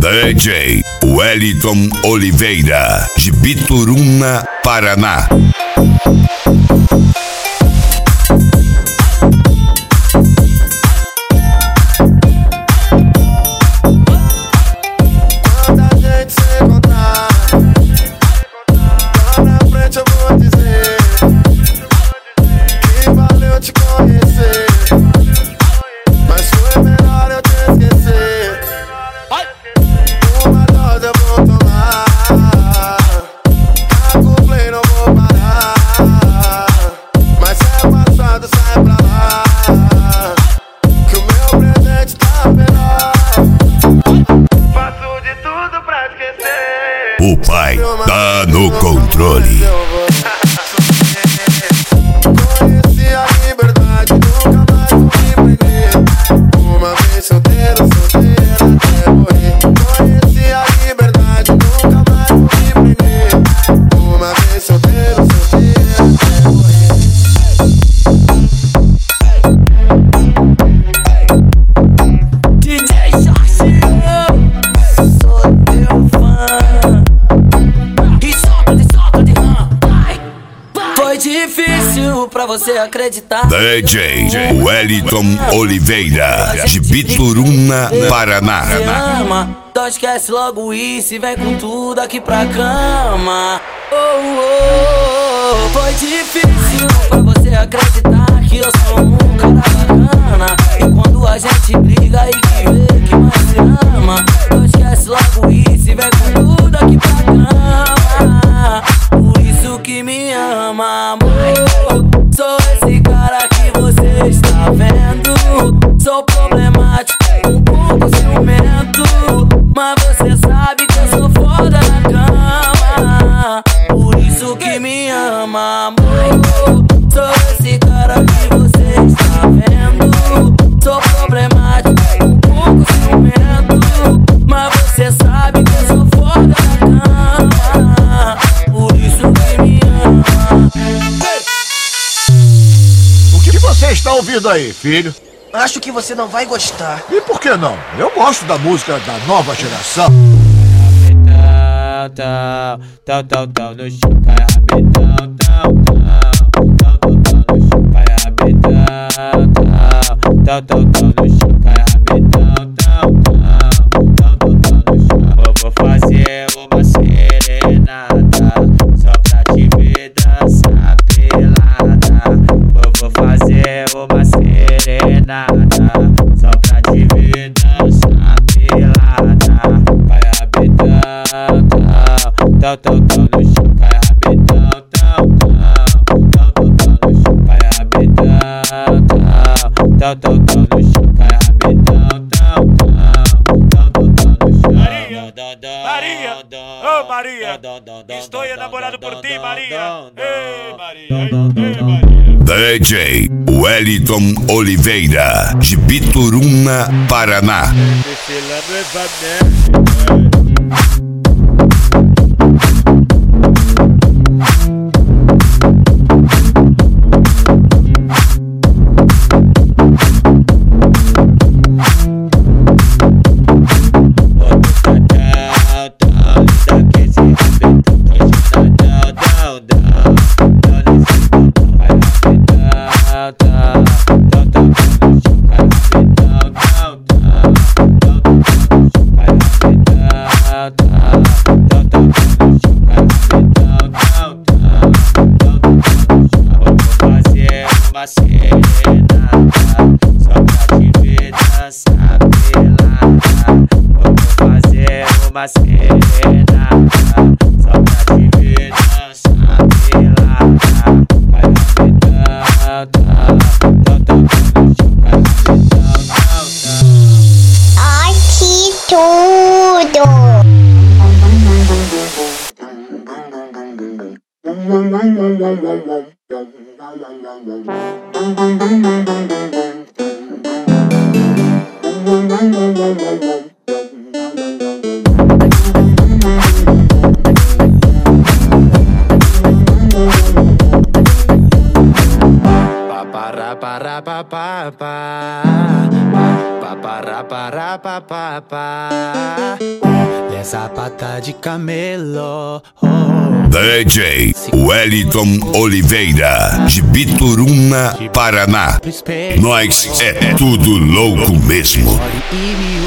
DJ Wellington Oliveira, de Bituruna, Paraná. Quando a gente se encontrar, lá na frente eu vou dizer que valeu te conhecer, mas foi melhor eu te esquecer. Uma dose eu vou tomar, play não vou parar, mas se é passado sai pra lá, que o meu presente tá melhor. Faço de tudo pra esquecer. O pai tá no controle. Conheci a liberdade, nunca mais vou me prender. Uma vez solteiro, solteira até morrer. Conheci a liberdade, nunca mais vou me prender. Uma vez solteiro, solteira até morrer. DJ Jorge, sou teu fã. E solta de rã. Foi difícil pra você acreditar. DJ Wellington Oliveira, de Bituruna, Paraná. Então esquece logo isso e vem com tudo aqui pra cama. Foi difícil pra você acreditar que eu sou um cara bacana. E quando a gente briga e que vê que mais se ama, então esquece logo isso e vem com tudo aqui pra cama. Por isso que me ama, amor. Sou esse cara que você está vendo. Sou problemático, um pouco ciumento, mas você sabe que eu sou foda na cama. Por isso que me ama, amor. Sou esse cara que você está vendo. Sou problemático, um pouco ciumento, mas você sabe que eu sou foda na cama. Por isso que me ama. O que você está ouvindo aí, filho? Acho que você não vai gostar. E por que não? Eu gosto da música da nova geração. Tal no chão, cai rabetão, tal no chão, cai rabetão, tal no chão, cai rabetão, tal no chão. Vou fazer uma serenata só pra te ver dançar pelada. Vou fazer uma serenata só pra te ver dançar pelada. Cai rabetão, tal no chão, cai rabetão, tal no chão, cai rabetão, tal no chão, cai rabetão, tal no chão. Maria, ô Maria, estou enamorado por ti, Maria. Ei, Maria. DJ Wellington Oliveira, de Bituruna, Paraná. Uma serenata só pra te ver dançar pelada. Vou fazer uma serenata só pra te ver dançar pelada. Vai rabetão, tal no chão, vai rabetão, Ai, que tudo! Para para pa pa pa para para pa pa pa. Essa pata de camelo. DJ Wellington Oliveira, de Bituruna, Paraná. Nós é tudo louco mesmo. E me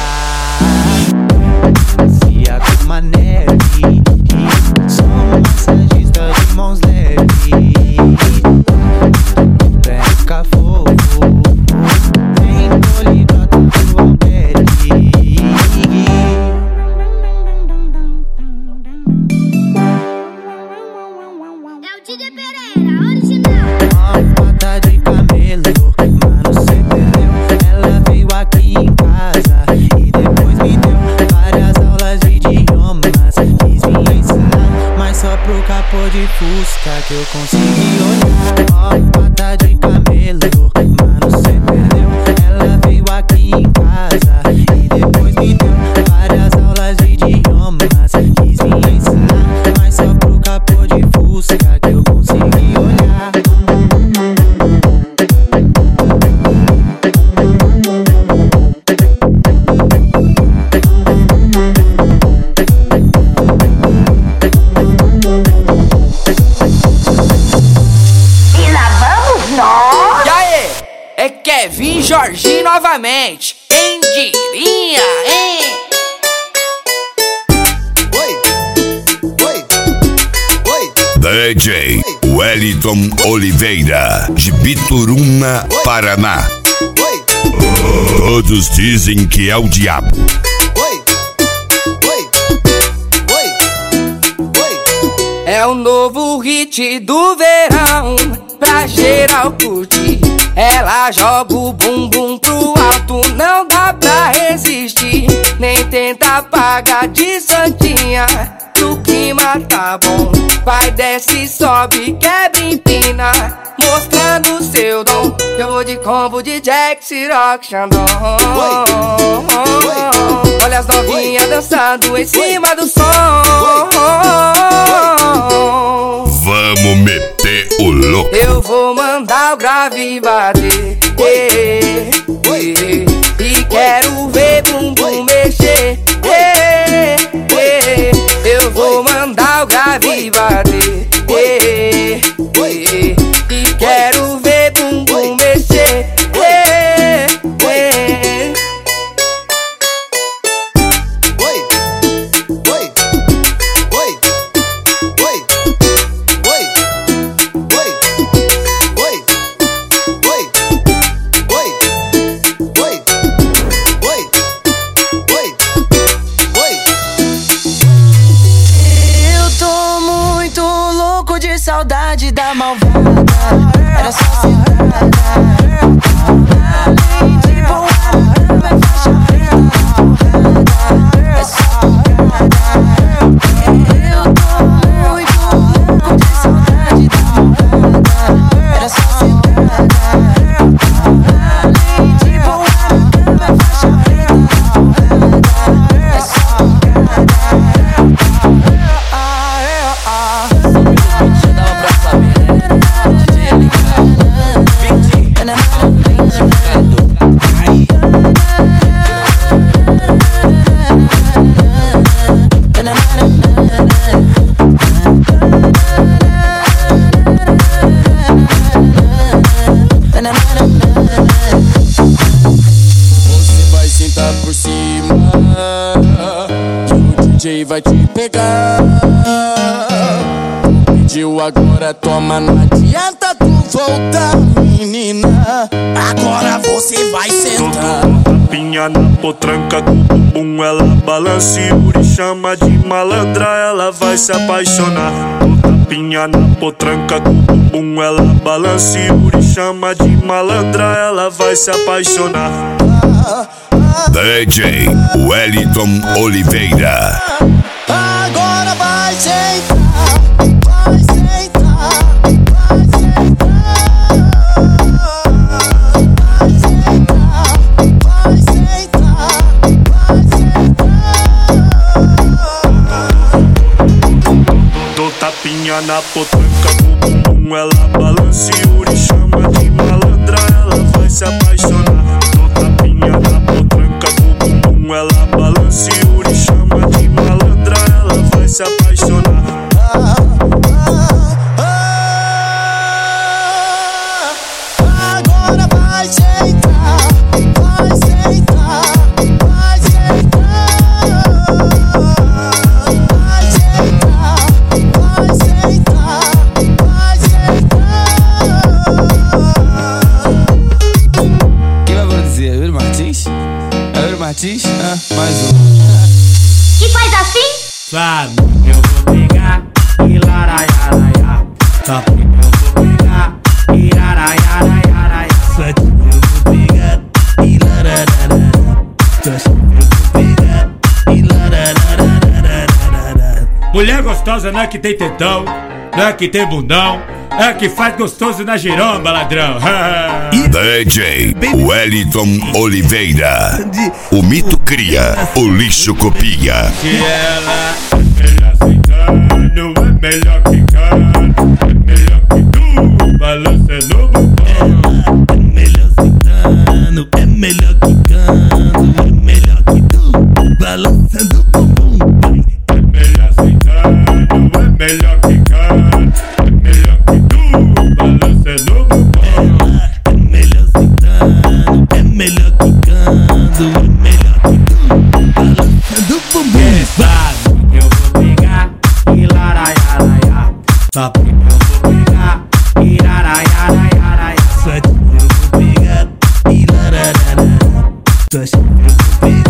usa se a uma neve. Sou um massagista de mãos leves. Pesca fogo. Tem poliglota do Alberi. Pata de camelo, mano, cê perdeu. Ela veio aqui em casa e depois me deu várias aulas de idiomas. Quis me ensinar, mas só pro capô de Fusca que eu consegui olhar. Pata de camelo, mano, cê perdeu. Ela veio aqui em casa e depois me deu várias aulas de idiomas. Quis me ensinar, mas só pro capô de Fusca que eu consegui olhar. É Kevin Jorginho novamente. Quem diria, hein? DJ Wellington Oliveira, de Bituruna, Paraná. Todos dizem que é o diabo. É o novo hit do verão, pra geral curtir. Ela joga o bumbum pro alto, não dá pra resistir. Nem tenta apagar de santinha, o clima tá bom. Vai, desce, sobe, quebra, empina, mostrando seu dom. Eu vou de combo de Jack, Ciroc, Xandão. Olha as novinhas dançando em cima do som. Vamos meter o louco. Eu vou mandar o grave bater, e quero ver bumbum mexer, eu vou mandar o grave bater, e quero ver bumbum mexer, saudade da malvada. Era só sentada. Além de boa, vai faixa preta. É só porrada. Eu tô muito louco de saudade da malvada. Era só sentada. Além de boa, vai faixa preta. É só porrada. Por cima, que o DJ vai te pegar. Pediu agora, toma, não adianta tu voltar, menina. Agora você vai sentar. Tapinha na potranca com o bumbum, ela balança e Uri chama de malandra, ela vai se apaixonar. Tapinha na potranca com o bumbum, ela balança e Uri chama de malandra, ela vai se apaixonar. DJ Wellington Oliveira. Agora vai sentar, vai sentar, vai sentar, vai sentar, vai sentar. Dou tapinha na potranca com o bumbum, ela balança e Uri chama de Sabe, eu vou pegar e laraiaraia. Só que eu vou pegar e laraiaraia. Só que eu vou pegar e laraiaraia. Só que eu vou pegar e laraiaraia. Mulher gostosa não é que tem tetão, não é que tem bundão, é que faz gostoso na giromba, ladrão. DJ Wellington Oliveira. O mito cria, o lixo copia. Que ela é melhor sentando, é melhor quicando, é melhor que tu, balançando o bumbum. É melhor sentando, é melhor quicando, é melhor que tu, balançando o bumbum. É melhor sentando, é melhor quicando, é melhor que tu, balançando o bumbum. É melhor sentando, é melhor quicando, é melhor que tu, balançando o bumbum. Sabe, eu vou pegar e laraiaraia. Só que eu vou pegar e laraiaraia. Só que eu vou pegar e laraiaraia. Só que eu vou pegar.